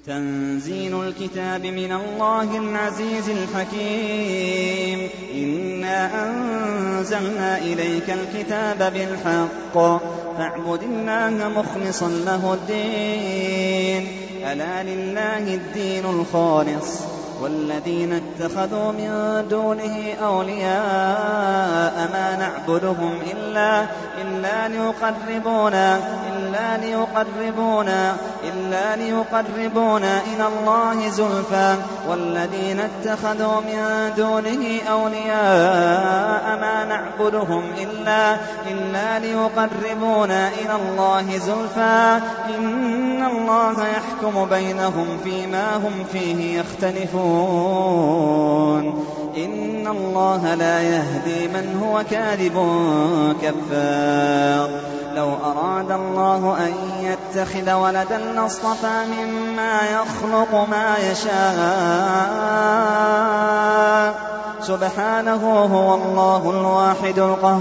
تنزيل الكتاب من الله العزيز الحكيم. إنا أنزلنا إليك الكتاب بالحق فاعبد الله مخلصا له الدين. ألا لله الدين الخالص والذين اتخذوا من دونه أولياء ما نعبدهم إلا ليقربونا إلى الله زلفى. والذين اتخذوا من دونه أولياء ما نعبدهم إلا ليقربونا إلى الله زلفى إن الله يحكم بينهم فيما هم فيه يختلفون. إن الله لا يهدي من هو كاذب كفار. لو أراد الله أن يتخذ ولدا لاصطفى مما يخلق ما يشاء سبحانه هو الله الواحد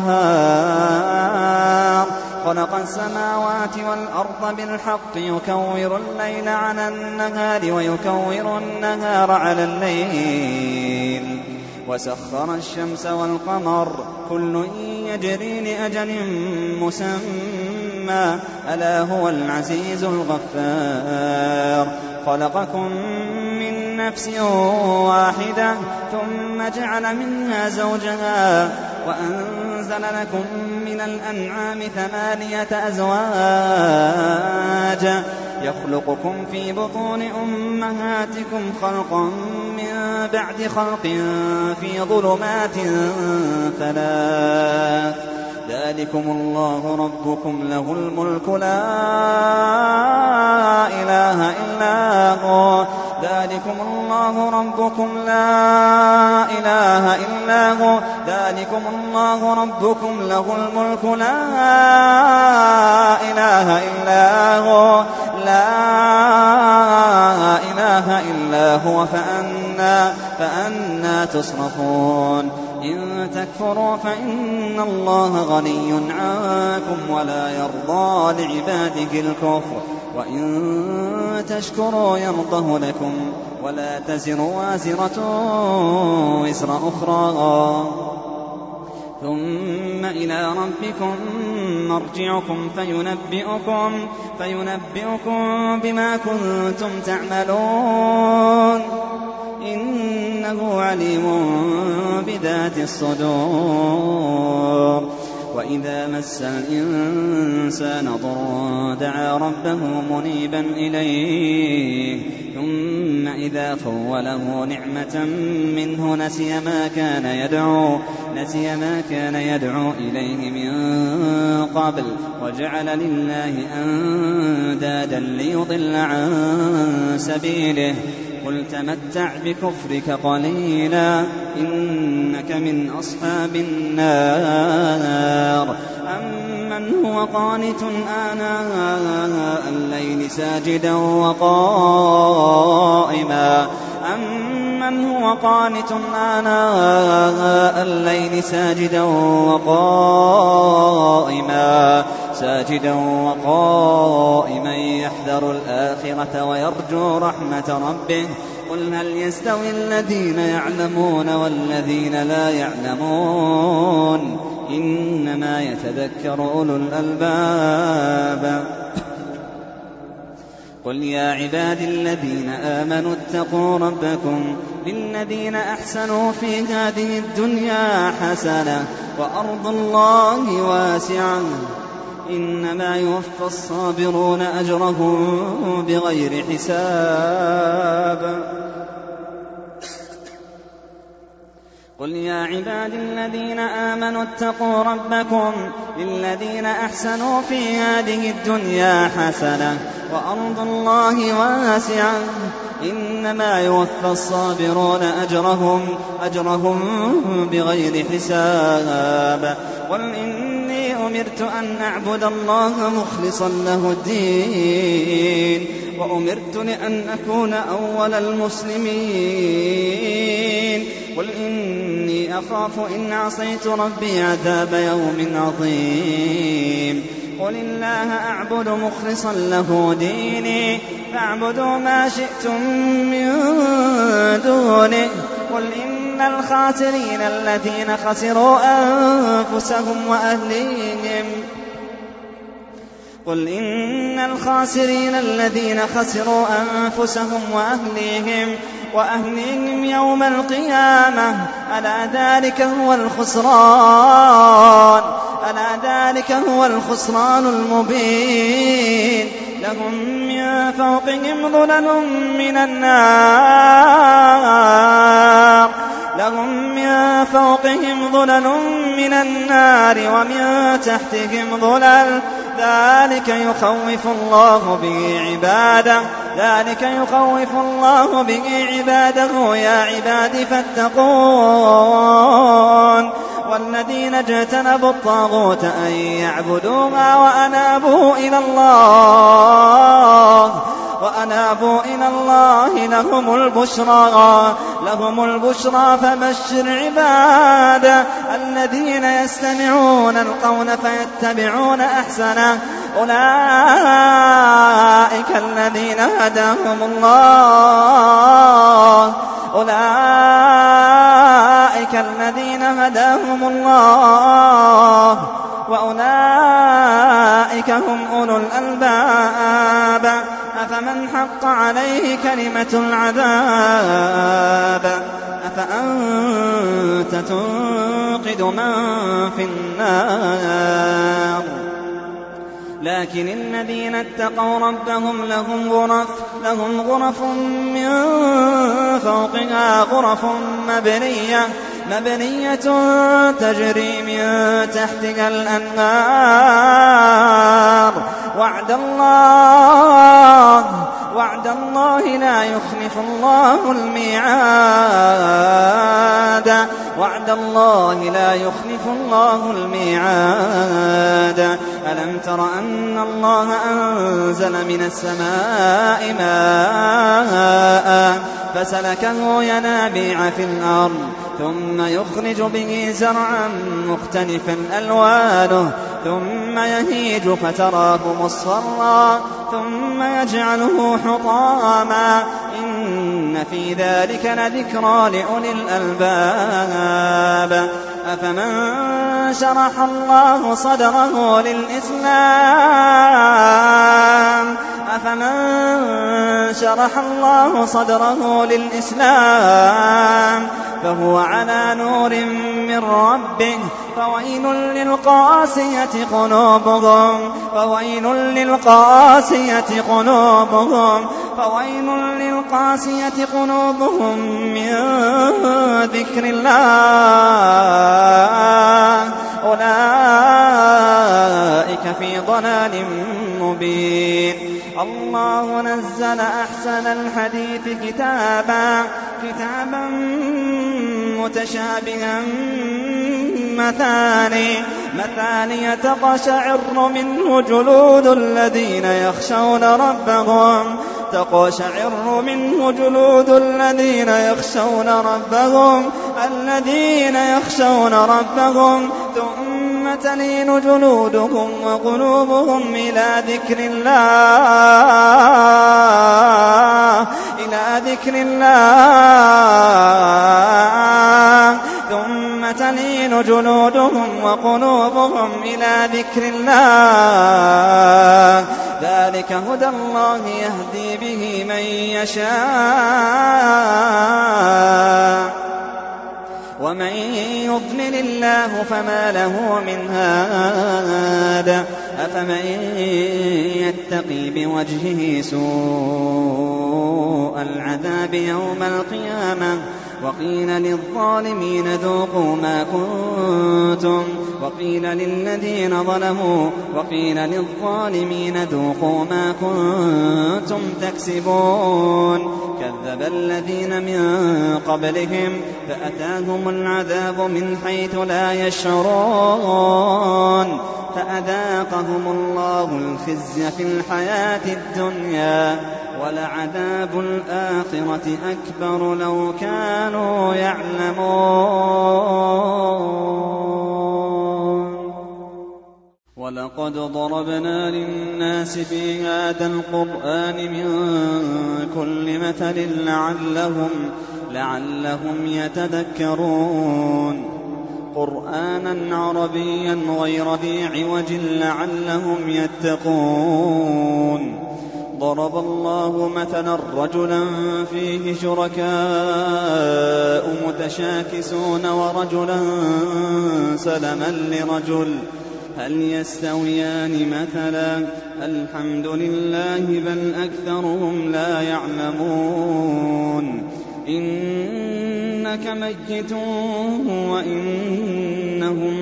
القهار. خلق السماوات والأرض بالحق يكور الليل على النهار ويكور النهار على الليل وسخر الشمس والقمر كل يجري لأجل مسمى ألا هو العزيز الغفار. خلقكم من نفس واحدة ثم جعل منها زوجها وأنزل لكم من الأنعام 8 أزواج يخلقكم في بطون أمهاتكم خلقا من بعد خلق في ظلمات 3. ذلكم الله ربكم له الملك لا إله إلا هو. ذلكم الله ربكم لا إله إلا هو. ذلكم الله ربكم له الملك لا إله إلا هو. لا إله إلا هو فأنا تصرفون. إن تكفروا فإن الله غني عنكم ولا يرضى لعباده الكفر وإن تشكروا يرضه لكم ولا تزر وازرة وزر أخرى. ثم إلى ربكم مرجعكم فينبئكم بما كنتم تعملون إنه عليم بذات الصدور. وإذا مس الإنسان ضر دعا ربه منيبا إليه ثم إذا خوله نعمة منه نسي ما كان يدعو إليه من قبل وجعل لله أندادا ليضل عن سبيله. قل تمتع بكفرك قليلا إنك من أصحاب النار. أمن هو قانت آناء الليل ساجدا وقائما يحذر الآخرة ويرجو رحمة ربه. قل هل يستوي الذين يعلمون والذين لا يعلمون إنما يتذكر أولو الألباب. قل يا عبادي الذين آمنوا اتقوا ربكم للذين أحسنوا في هذه الدنيا حسنة وأرض الله واسعة إنما يوفى الصابرون أجرهم بغير حساب. قل يا عبادي الذين آمنوا اتقوا ربكم للذين أحسنوا في هذه الدنيا حسنة وأرض الله واسعة إنما يوفى الصابرون أجرهم بغير حساب. قل إني أمرت أن أعبد الله مخلصا له الدين وأمرت لأن أكون أول المسلمين. قل إني أخاف إن عصيت ربي عذاب يوم عظيم. قل الله أعبد مخلصا له ديني فاعبدوا ما شئتم من دونه قل إن الخاسرين الذين خسروا أنفسهم وأهليهم قل إن الخاسرين الذين خسروا أنفسهم وأهليهم يوم القيامة ألا ذلك هو الخسران المبين لهم من فوقهم ظلل من النار ومن تحتهم ظلل ذلك يخوف الله به عباده يا عباد فاتقون والذين اجتنبوا الطاغوت أن يعبدوها وأنابوا إلى الله لهم البشرى فبشر عباد الذين يستمعون القول فيتبعون أحسنه أولئك الذين هداهم الله وأولئك هم أولو الألباب أفمن حق عليه كلمة العذاب أفأنت تنقذ من في النار لكن الذين اتقوا ربهم لهم غرف من فوقها غرف مبنية تجري من تحتها الأنهار وعد الله لا يخلف الله الميعاد ألم تر أن الله أنزل من السماء ماء فسلكه ينابيع في الأرض ثم يخرج به زرعا مختلفا ألوانه ثم يهيج فتراه مصفرا ثم يجعله حطاما إن في ذلك لذكرى لأولي الألباب أفمن شرح الله صدره للإسلام فهو على نور من ربه فويل للقاسية قلوبهم من ذكر الله أولئك في ضلال مبين الله نزل أحسن الحديث كتابا متشابها مثاني تقشعر منه جلود الذين يخشون ربهم ثم تلين جلودهم وقلوبهم إلى ذكر الله ذلك هدى الله يهدي به من يشاء ومن يضلل الله فما له من هاد أفمن يتقي بوجهه سوء العذاب يوم القيامة وقيل للظالمين ذوقوا ما كنتم وقيل للظالمين ذوقوا ما كنتم تكسبون كذب الذين من قبلهم فأتاهم العذاب من حيث لا يشعرون فأذاقهم الله الخزي في الحياة الدنيا ولعذاب الآخرة أكبر لو كانوا يعلمون. ولقد ضربنا للناس في هذا القرآن من كل مثل لعلهم يتذكرون قرآنا عربيا غير ذي عوج لعلهم يتقون ضرب الله مثلا رجلا فيه شركاء متشاكسون ورجلا سلما لرجل هل يستويان مثلا الحمد لله بل أكثرهم لا يعلمون إنك ميت وإنهم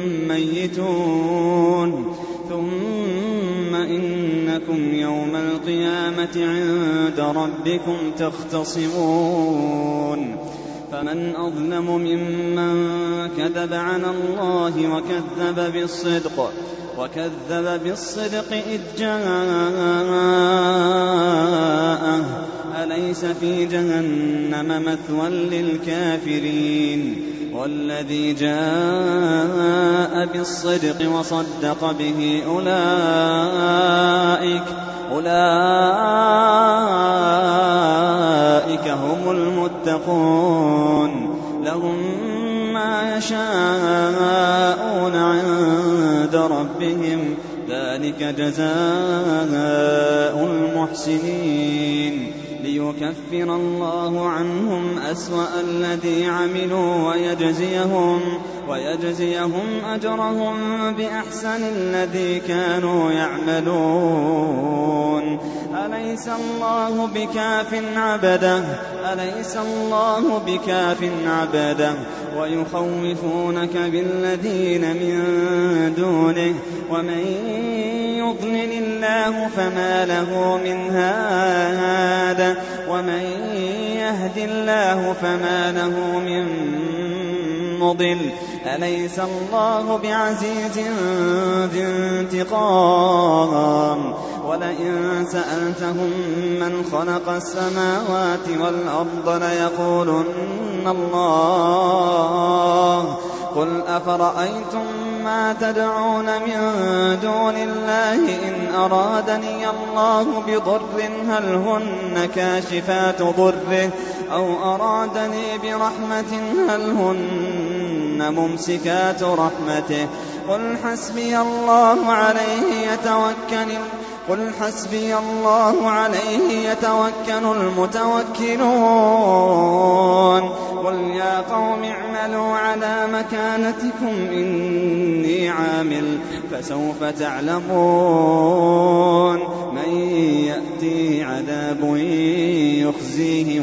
ميتون ثم إنكم يوم القيامة عند ربكم تختصمون فمن أظلم ممن كذب على الله وكذب بالصدق إذ جاءه أليس في جهنم مثوى للكافرين والذي جاء بالصدق وصدق به أولئك هم المتقون لهم ما يشاءون عند ربهم ذلك جزاء المحسنين ليكفر الله عنهم أسوأ الذي عملوا ويجزيهم أجرهم بأحسن الذي كانوا يعملون أليس الله بكاف عبده ويخوفونك بالذين من دونه ومن يضلل الله فما له من هاد ومن يهد الله فما له من مضل أليس الله بعزيز ذي انتقام ولئن سألتهم من خلق السماوات والأرض ليقولن الله قل أفرأيتم ما تدعون من دون الله إن أرادني الله بضر هل هن كاشفات ضره أو أرادني برحمة هل هن ممسكات رحمته قل حسبي الله عليه يتوكل المتوكلون قل يا قوم اعملوا على مكانتكم إني عامل فسوف تعلمون من يأتيه عذاب يخزيه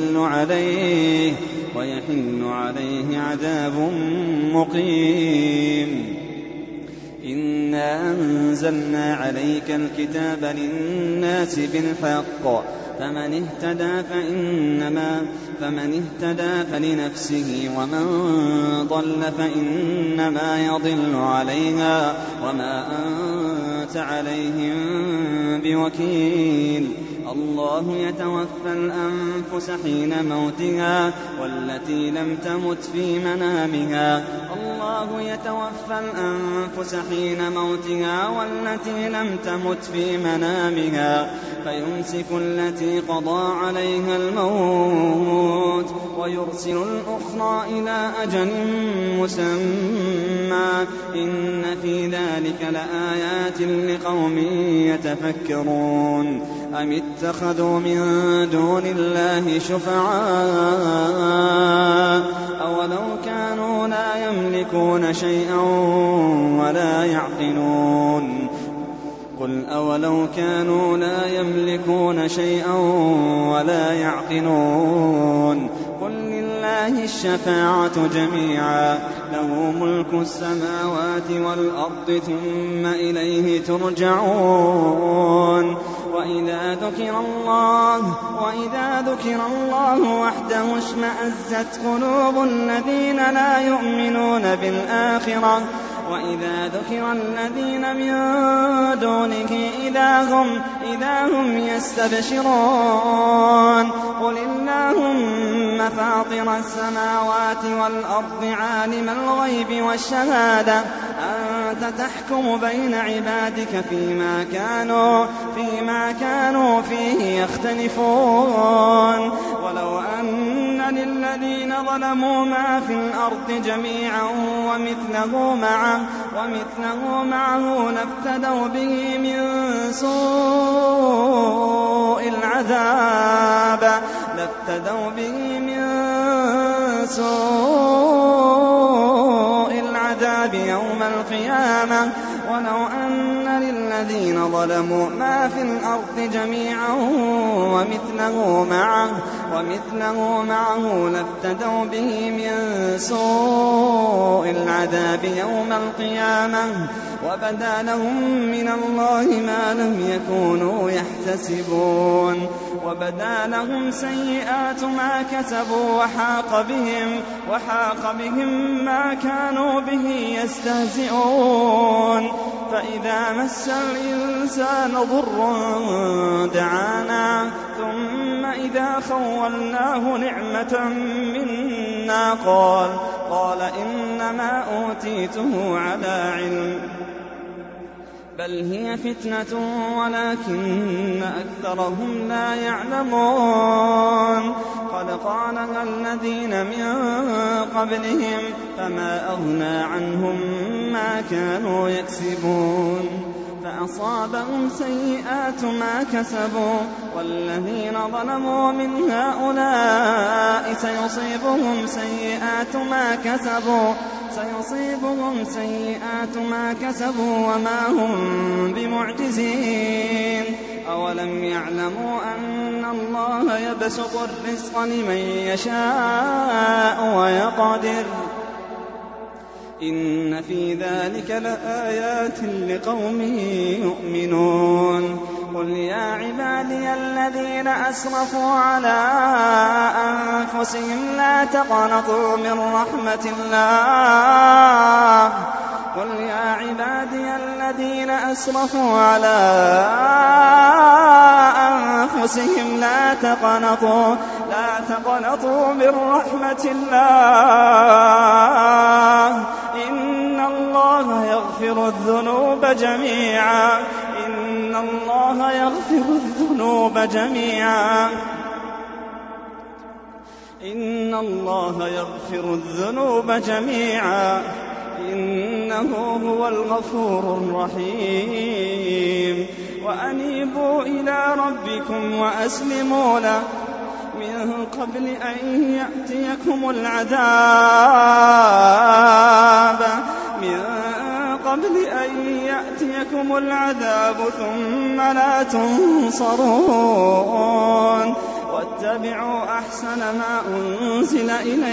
ويحل عليه عذاب مقيم إنا أنزلنا عليك الكتاب للناس بالحق فمن اهتدى فلنفسه ومن ضل فإنما يضل عليها وما أنت عليهم بوكيل الله يتوفى الأنفس حين موتها والتي لم تمت في منامها فيمسك التي قضى عليها الموت ويرسل الأخرى إلى أجل مسمى إن في ذلك لآيات لقوم يتفكرون أم اتخذوا من دون الله شفعاء أولو كانوا لا يملكون شيئا ولا يعقلون قل أولو كانوا لا يملكون شيئا ولا يعقلون قل لله الشفاعة جميعا له ملك السماوات والأرض ثم إليه ترجعون وإذا ذكر الله وحده اشمأزت قلوب الذين لا يؤمنون بالآخرة وإذا ذكر الذين من دونه إذا هم يستبشرون قل اللهم فاطر السماوات والأرض عالم الغيب والشهادة أنت تحكم بين عبادك فيما كانوا فيه يختلفون ولو أن للذين ظلموا ما في الأرض جميعا ومثله معه لافتدوا به من سوء العذاب يوم القيامة ولو أن للذين ظلموا ما في الأرض جميعا ومثله معه لافتدوا به من سوء العذاب يوم القيامة وبدا لهم من الله ما لم يكونوا يحتسبون وبدا لهم سيئات ما كسبوا وحاق بهم ما كانوا به يستهزئون فإذا مس الإنسان ضر دعانا ثم إذا خولناه نعمة منا قال إنما أوتيته على علم بل هي فتنة ولكن أكثرهم لا يعلمون قد قالها الذين من قبلهم فما أغنى عنهم ما كانوا يكسبون فأصابهم سيئات ما كسبوا والذين ظلموا من هؤلاء سيصيبهم سيئات ما كسبوا وما هم بمعجزين أولم يعلموا أن الله يبسط الرزق لمن يشاء ويقدر إن في ذلك لآيات لقوم يؤمنون قل يا عبادي الذين أسرفوا على أنفسهم لا تقنطوا من رحمة الله قل يا عبادي الذين أسرفوا على أنفسهم لا تقنطوا من رحمة الله إن الله يغفر الذنوب جميعا إن الله يغفر الذنوب جميعا إنه هو الغفور الرحيم وأنيبوا إلى ربكم وأسلموا له من قبل أن يأتيكم العذاب ثم لا تنصرون واتبعوا أحسن ما أنزل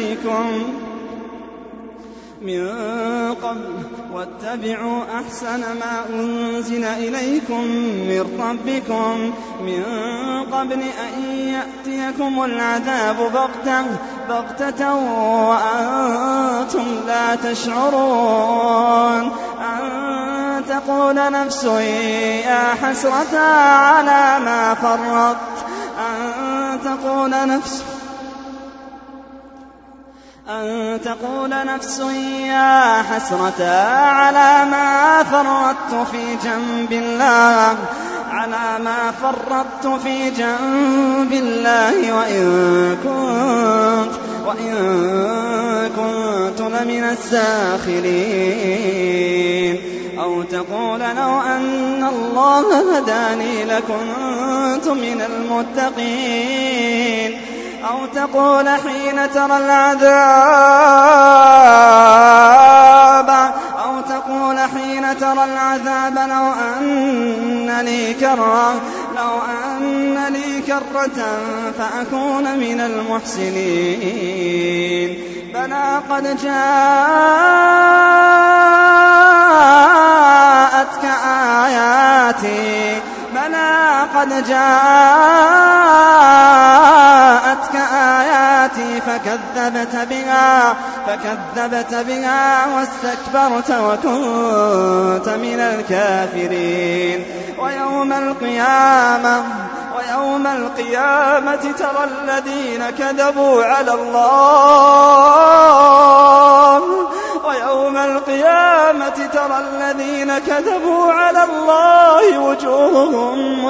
إليكم من ربكم من قبل أن يأتيكم العذاب بغتة وأنتم لا تشعرون أن تقول نفس يا حسرة على ما فرطت في جنب الله وإن كنت لمن الساخرين أو تقول لو أن الله هداني لكنت من المتقين أو تقول حين ترى العذاب لو أن لي كرة فأكون من المحسنين بلى قد جاءتك آياتي فكذبت بها واستكبرت وكنت من الكافرين ويوم ويوم القيامة ترى الذين كذبوا على الله وجوههم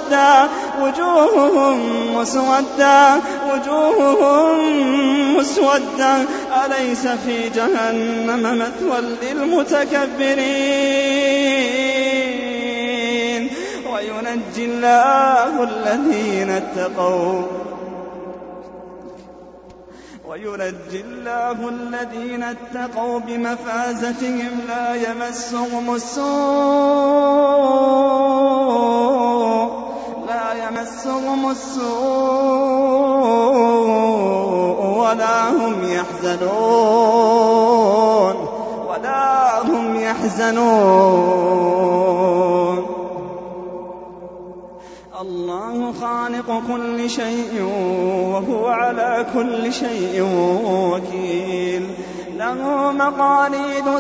مسودة أليس في جهنم مثوى للمتكبرين وينجي الله الذين اتقوا بمفازتهم لا يمسهم السوء ولا هم يحزنون الله خالق كل شيء وهو على كل شيء وكيل له مقاليد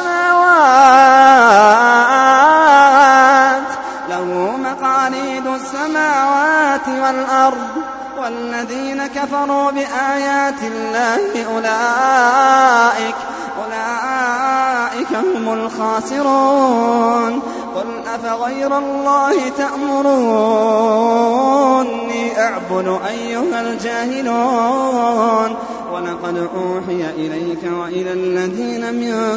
السماوات والأرض والذين كفروا بآيات الله أولئك هم الخاسرون قل أفغير الله تأمروني أعبد أيها الجاهلون ولقد أوحي إليك وإلى الذين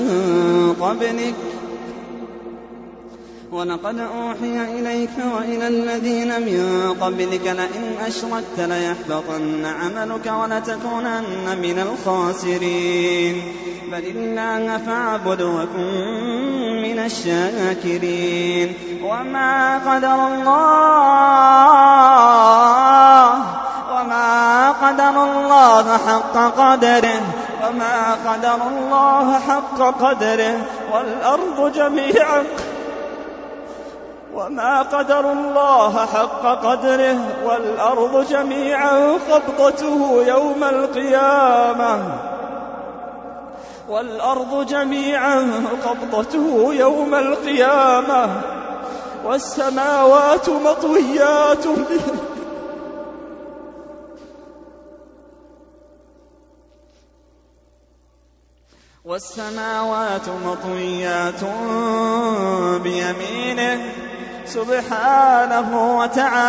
من قبلك لئن أشركت ليحبطن عملك ولتكونن من الخاسرين بل الله فاعبد وكن من الشاكرين وما قدر الله حق قدره والأرض جميعا قبضته يوم القيامة والسماوات مطويات بيمينه سبحانه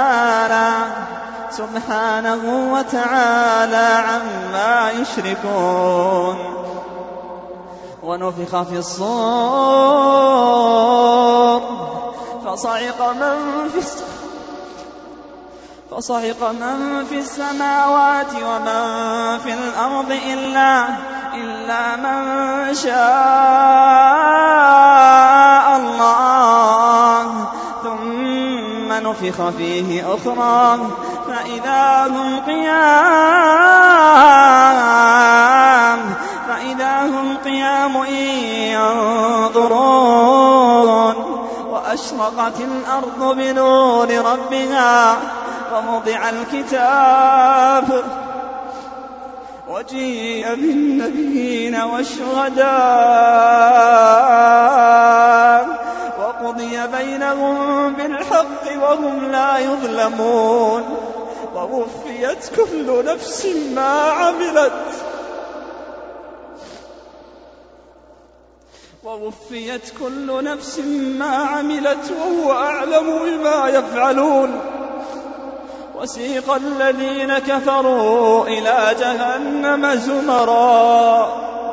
وتعالى عما يشركون ونفخ في الصور فصعق من في السماوات ومن في الأرض إلا من شاء الله ثم نفخ فيه أخرى فإذا هم قيام ينظرون وأشرقت الأرض بنور ربها ووضع الكتاب وجيء بالنبيين والشهداء وقضي بينهم بالحق وهم لا يظلمون ووفيت كل نفس ما عملت وهو أعلم بما يفعلون وسيق الذين كفروا إلى جهنم زمرا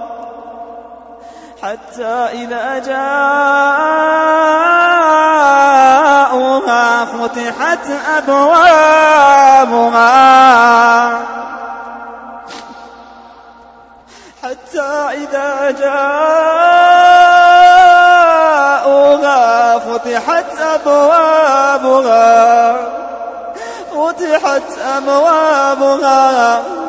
حتى إذا جاءوها فتحت أبوابها